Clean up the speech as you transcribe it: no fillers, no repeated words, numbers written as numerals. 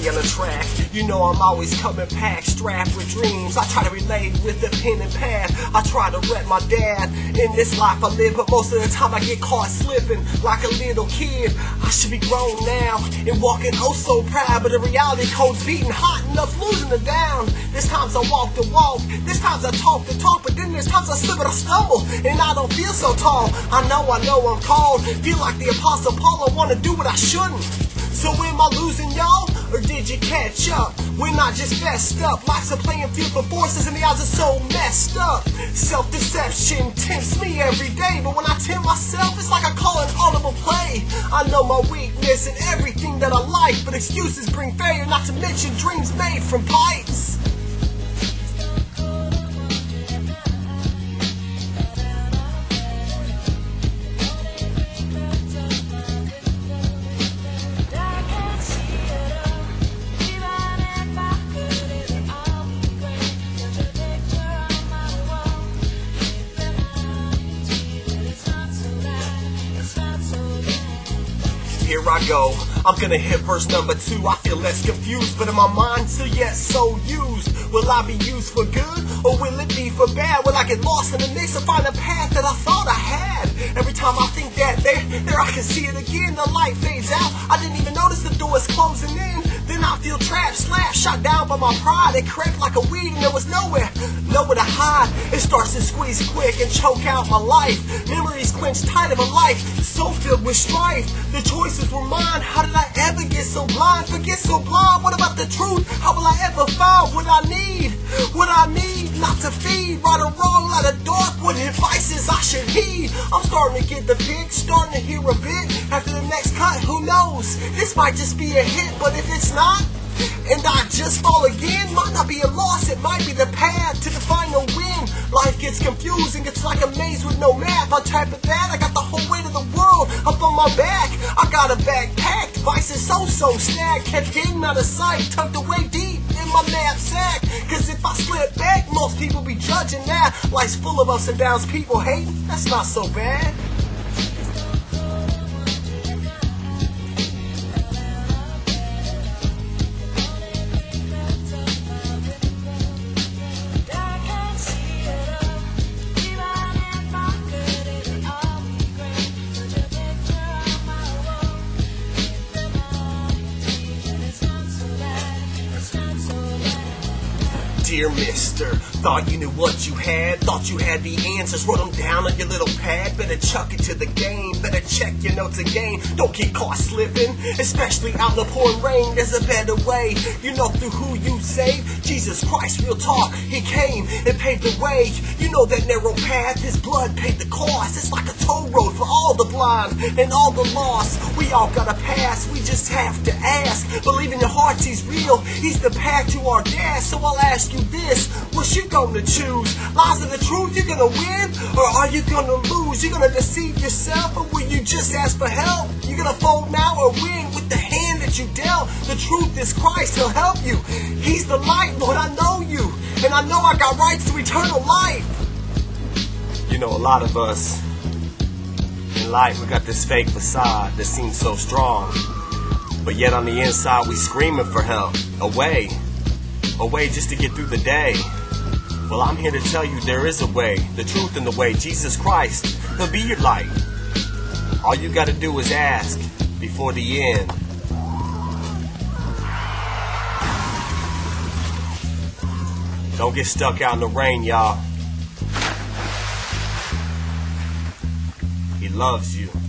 on the track. You know I'm always coming packed, strapped with dreams. I try to relate with the pen and pad. I try to rep my dad in this life I live, but most of the time I get caught slipping like a little kid. I should be grown now and walking oh so proud, but the reality code's beating hot enough, losing the down. There's times I walk the walk, there's times I talk the talk, but then there's times I slip and I stumble, and I don't feel so tall. I know I'm called, feel like the Apostle Paul, I wanna do what I shouldn't. So am I losing y'all, or did you catch up? We're not just messed up, life's a playing field for forces and the odds are so messed up. Self-deception tempts me every day, but when I tempt myself, it's like I call an audible play. I know my weakness and everything that I like, but excuses bring failure, not to mention dreams made from pipes. Here I go, I'm gonna hit verse number 2. I feel less confused, but in my mind still yet so used. Will I be used for good, or will it be for bad? Will I get lost in the mix and find a path that I thought I had? Every time I think that there I can see it again. The light fades out, I didn't even notice the door is closing in. Then I feel trapped, slapped, shot down by my pride. It crept like a weed and there was nowhere to hide. It starts to squeeze quick and choke out my life. Memories clenched tight of a life so filled with strife. The choices were mine, how did I ever get so blind? Forget so blind, what about the truth? How will I ever find what I need? What I need, not to feed. Right or wrong, light or dark, what advices I should heed. I'm starting to get the pic, starting to hear a bit. After the next cut, who knows? This might just be a hit, but if it's not, and I just fall again, might not be a loss, it might be the path to the final win. Life gets confusing, it's like a maze with no map. On top of that, I got the whole weight of the world up on my back. I got a backpack, vices so snagged, kept hidden out of sight, tucked away deep in my knapsack. Cause if I slip back, most people be judging that. Life's full of ups and downs, people hating, that's not so bad. Dear mister, thought you knew what you had, thought you had the answers, wrote them down on your little pad. Better chuck it to the game, better check your notes again. Don't get caught slipping, especially out in the pouring rain. There's a better way, you know through who you save. Jesus Christ, real talk, he came and paved the way. You know that narrow path, his blood paid the cost. It's like a toll road for all the blind and all the lost. We all got a past, we just have to ask. Believe in your heart he's real, he's the path to our gas. So I'll ask you this, what you gonna choose? Lies of the truth, you gonna win, or are you gonna lose? You gonna deceive yourself, or will you just ask for help? You gonna fold now or win with the hand that you dealt? The truth is Christ, he'll help you. He's the light, Lord, I know you, and I know I got rights to eternal life. You know, a lot of us in life, we got this fake facade that seems so strong, but yet on the inside we screaming for help, a way just to get through the day. Well, I'm here to tell you there is a way, the truth and the way, Jesus Christ, he'll be your light. All you gotta do is ask before the end. Don't get stuck out in the rain, y'all. He loves you.